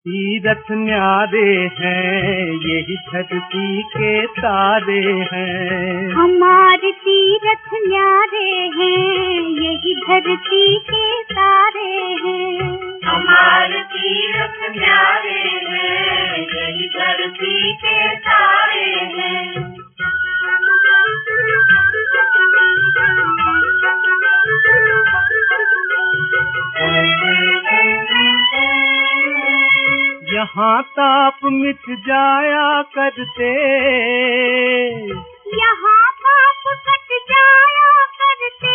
तीरथ न्यारे हैं, यही धरती के तारे हैं। हमारे तीरथ न्यारे हैं, यही धरती के तारे हैं। हमारे तीरथ न्यारे हैं, यही धरती के तारे हैं। यहाँ ताप मिट जाया करते, यहाँ पाप कट जाया करते,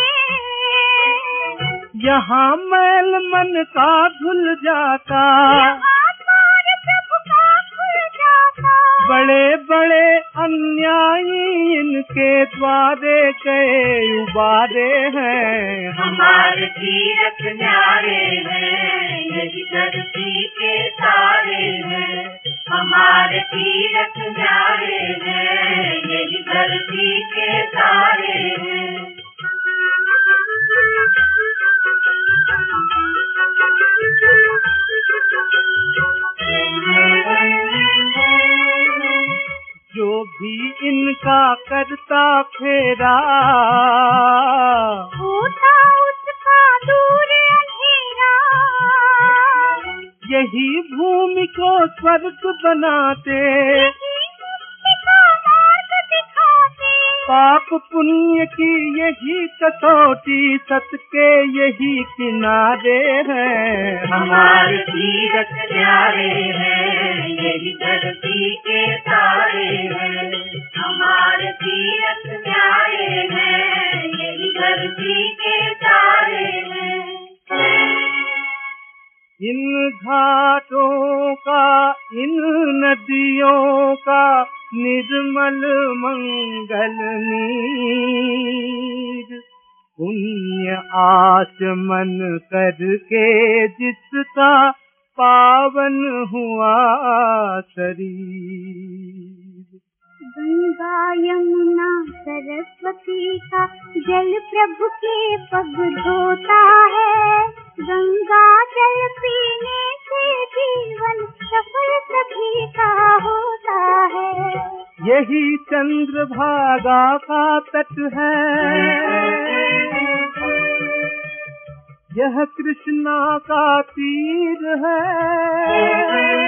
यहाँ मैल मन का धुल जाता, यहाँ द्वार प्रभु का खुल जाता। बड़े बड़े अन्यायी इनके द्वारे गए उबारे हैं। हमारे तीरथ न्यारे हैं, यही धरती के तारे हैं। हमारे तीरथ न्यारे हैं, यही धरती के तारे हैं। जो भी इनका करता फेरा, होता उसका दूर अंधेरा। यही भूमि को स्वर्ग बनाते, यही मुक्ति का मार्ग दिखाते। पाप पुण्य की यही कसौटी, सत के यही किनारे हैं। हमारे तीरथ न्यारे हैं, यही धरती के तारे हैं। हमारे तीरथ न्यारे हैं, यही धरती के तारे हैं। इन घाटों का, इन नदियों का निर्मल मंगल नीर, पुण्य आचमन करके जिसका पावन हुआ शरीर। गंगा यमुना सरस्वती का जल प्रभु के पग धोता है। गंगा जल पीने से जीवन सफल सभी का होता है। यही चंद्रभागा का तट है, यह कृष्णा का तीर है।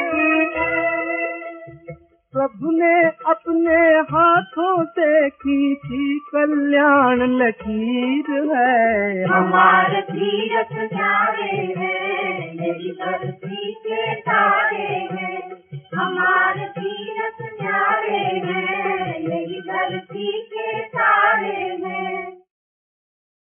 प्रभु ने अपने हाथों से खींची कल्याण लकीर है। हमारे तीरथ न्यारे हैं, यही धरती के तारे हैं। हमारे तीरथ न्यारे हैं, यही धरती के